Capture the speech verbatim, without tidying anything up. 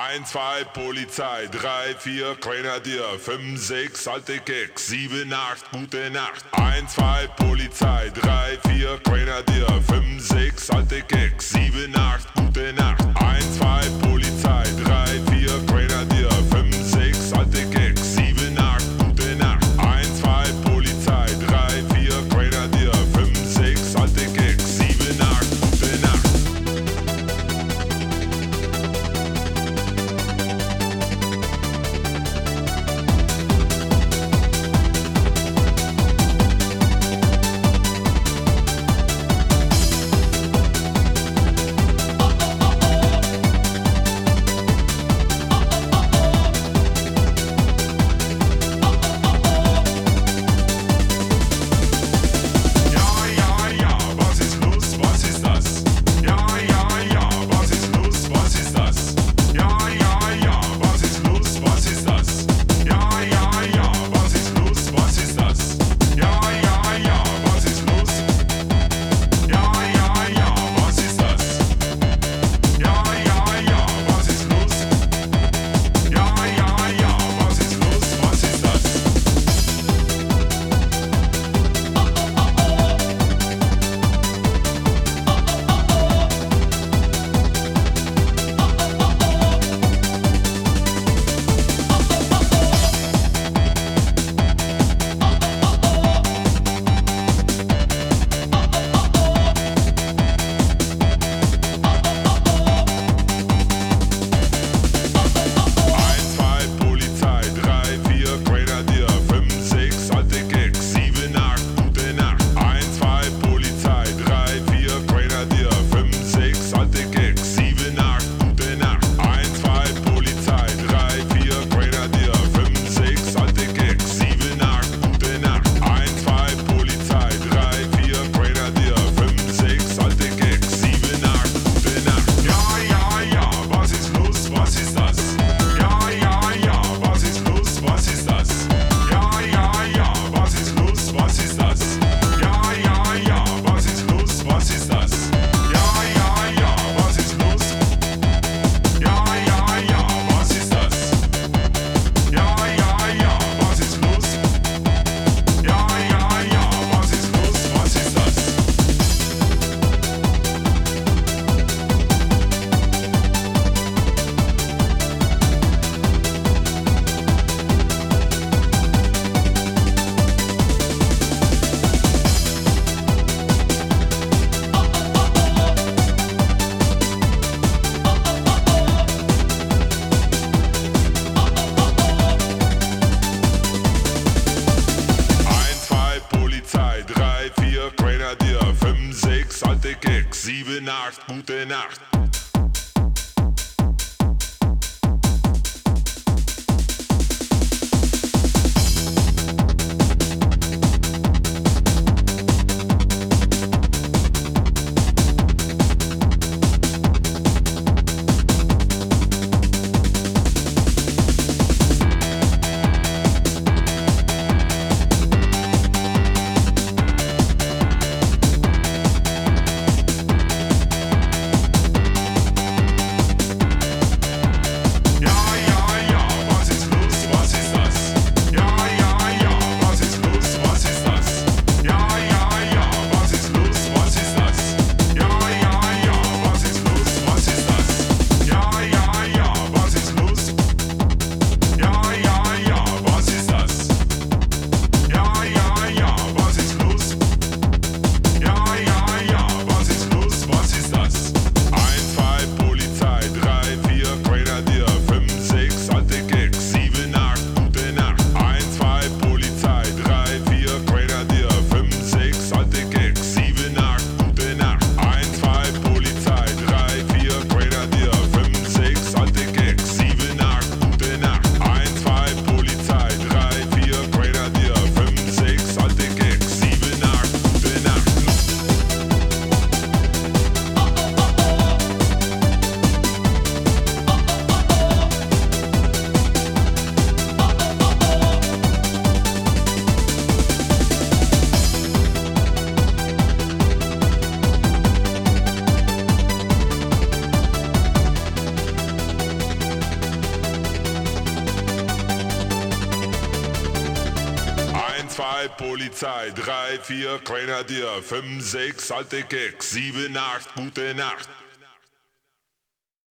eins, zwei, Polizei, drei, vier, Grenadier, fünf, sechs, alte Keks, sieben, acht, gute Nacht. eins, zwei, Polizei, drei, vier, Grenadier, fünf, sechs, alte Keks, sieben, acht, gute Nacht. eins, zwei, Polizei, drei, vier, Grenadier, fünf, sechs, alte Keks, sieben, acht, gute Nacht. eins, zwei, Polizei, drei, vier, Grenadier, fünf, sechs, alte Keks, sieben, acht, gute Nacht. Sieben, acht, gute Nacht. zwei Polizei, drei, vier Grenadier, fünf, sechs alte Keks, sieben, acht gute Nacht.